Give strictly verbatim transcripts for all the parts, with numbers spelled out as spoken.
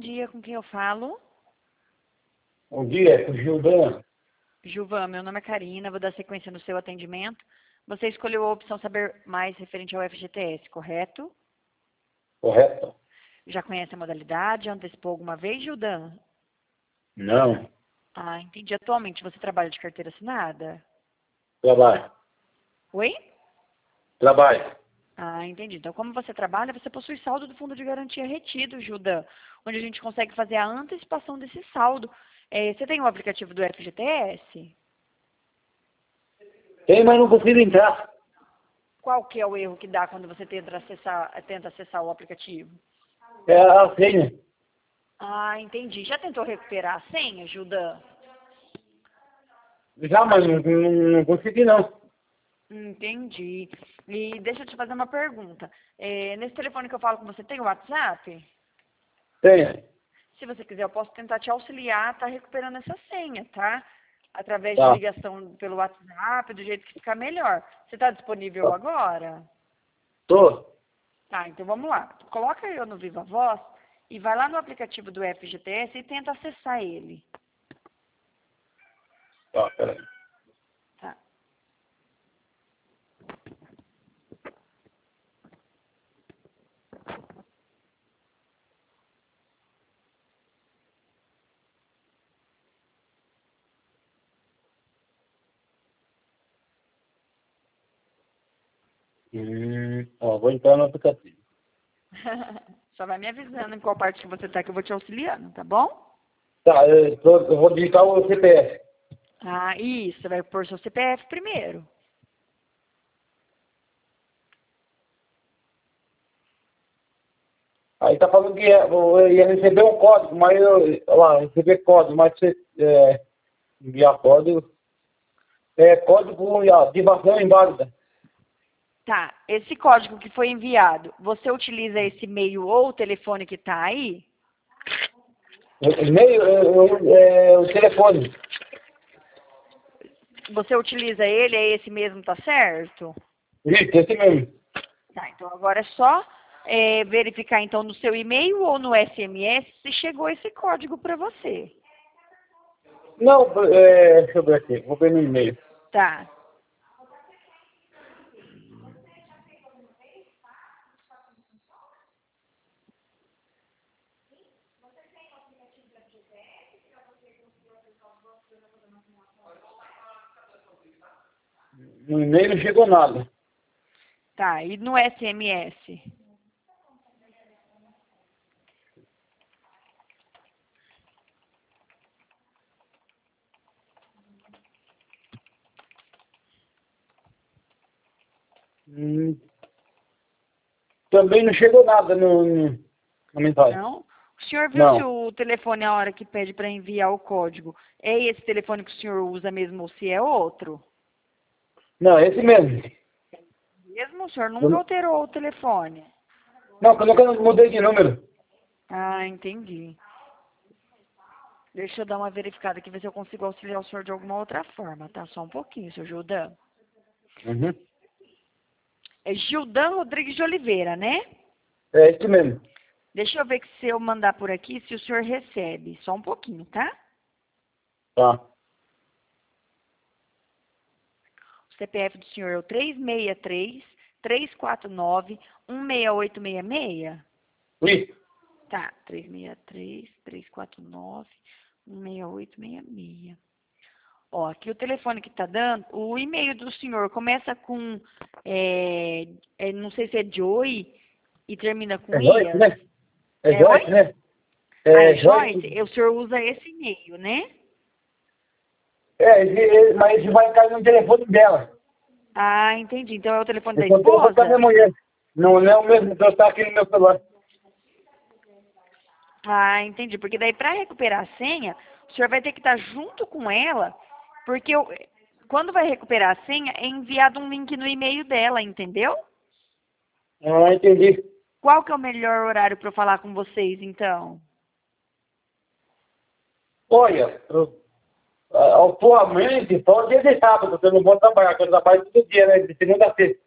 dia, com quem eu falo? Bom dia, é o Gildan. Gilvan, meu nome é Karina, vou dar sequência no seu atendimento. Você escolheu a opção saber mais referente ao F G T S, correto? Correto? Já conhece a modalidade? Antecipou alguma vez, Gildan? Não. Ah, entendi. Atualmente você trabalha de carteira assinada? Trabalho. Oi? Trabalho. Ah, entendi. Então, como você trabalha, você possui saldo do fundo de garantia retido, Gildan, onde a gente consegue fazer a antecipação desse saldo. É, você tem o aplicativo do F G T S? Tem, mas não consigo entrar. Qual que é o erro que dá quando você tenta acessar, tenta acessar o aplicativo? É a senha. Ah, entendi. Já tentou recuperar a senha, Gildan? Já, mas não, não, não consegui não. Entendi. E deixa eu te fazer uma pergunta. É, nesse telefone que eu falo com você, tem o WhatsApp? Tem. Se você quiser, eu posso tentar te auxiliar a estar recuperando essa senha, tá? Através de Tá. ligação pelo WhatsApp, do jeito que ficar melhor. Você está disponível Tá. agora? Tô. Tá, então vamos lá. Coloca eu no Viva Voz e vai lá no aplicativo do F G T S e tenta acessar ele. Tá, peraí. Tá. Hum, ó, vou entrar no aplicativo. Só vai me avisando em qual parte que você tá que eu vou te auxiliando, tá bom? Tá, eu, tô, eu vou digitar o C P F. Ah, isso. Você vai pôr seu C P F primeiro. Aí tá falando que é, eu ia receber um código, mas eu, olha lá, receber código, mas você é, enviar código, é código de ativação inválida. Tá. Esse código que foi enviado, você utiliza esse e-mail ou o telefone que tá aí? O e-mail, é, é, o telefone. Você utiliza ele, é esse mesmo, tá certo? Isso, esse mesmo. Tá, então agora é só é, verificar então no seu e-mail ou no S M S se chegou esse código para você. Não, é, deixa eu ver aqui, vou ver no e-mail. Tá. No e-mail não chegou nada. Tá, e no S M S? Hum, também não chegou nada no, no, na mensagem. Não? O senhor viu se Não, o telefone, a hora que pede para enviar o código, é esse telefone que o senhor usa mesmo ou se é outro? não, é esse mesmo. Mesmo o senhor Eu nunca não, alterou o telefone? não, eu nunca mudei de número. Ah, entendi. Deixa eu dar uma verificada aqui, ver se eu consigo auxiliar o senhor de alguma outra forma, tá? Só um pouquinho, seu Gildan. Uhum. É Gildan Rodrigues de Oliveira, né? É esse mesmo. Deixa eu ver que se eu mandar por aqui, se o senhor recebe. Só um pouquinho, tá? Tá. O C P F do senhor é o três seis três, três quatro nove, um seis oito seis seis? Isso. Tá, três seis três, três quatro nove, um seis oito seis seis. Ó, aqui o telefone que tá dando, o e-mail do senhor começa com, é, é, não sei se é Joy e termina com É Joyce, Ias. né? É É Joyce, oi? né? Ah, É é Joyce. Joyce? O senhor usa esse e-mail, né? É, esse- esse- mas esse vai cair no telefone dela. Ah, entendi. Então é o telefone da Esse é o telefone da minha esposa? mulher. Não, não é o mesmo que eu estou aqui no meu celular. Ah, entendi. Porque daí para recuperar a senha, o senhor vai ter que estar junto com ela, porque eu- quando vai recuperar a senha, é enviado um link no e-mail dela, entendeu? Ah, entendi. Qual que é o melhor horário para eu falar com vocês, então? Olha, eu, ah, atualmente só dia de sábado, porque eu não vou trabalhar, porque eu trabalho todo dia, né? De segunda a sexta.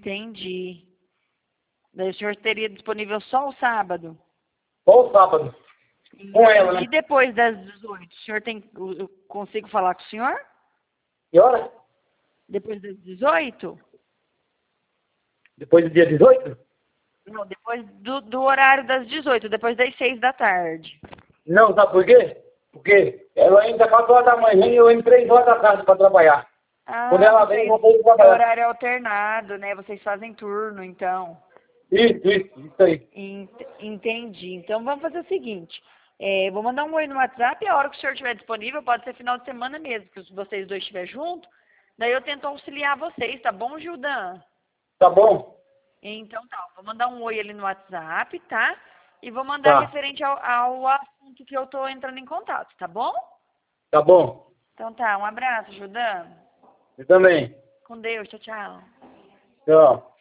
Entendi. Daí o senhor teria disponível só o sábado? Só o sábado. com ela, né? E depois das dezoito, o senhor tem, eu consigo falar com o senhor? Que hora? Depois das dezoito? Depois do dia dezoito? Não, depois do, do horário das dezoito, depois das seis da tarde. Não, sabe por quê? Porque ela entra quatro horas da manhã e eu entro três horas da tarde para trabalhar. Ah, Quando ela vem, eu vocês, vou é trabalhar. horário alternado, né? Vocês fazem turno, então. Isso, isso, isso aí. Ent- Entendi. Então vamos fazer o seguinte. É, vou mandar um oi no WhatsApp e a hora que o senhor estiver disponível, pode ser final de semana mesmo, que se vocês dois estiverem juntos, daí eu tento auxiliar vocês, tá bom, Gildan? Tá bom? Então tá, vou mandar um oi ali no WhatsApp, tá? E vou mandar Tá. referente ao, ao assunto que eu tô entrando em contato, tá bom? Tá bom. Então tá, um abraço, Gildan. Eu também. Com Deus, tchau, tchau. Tchau.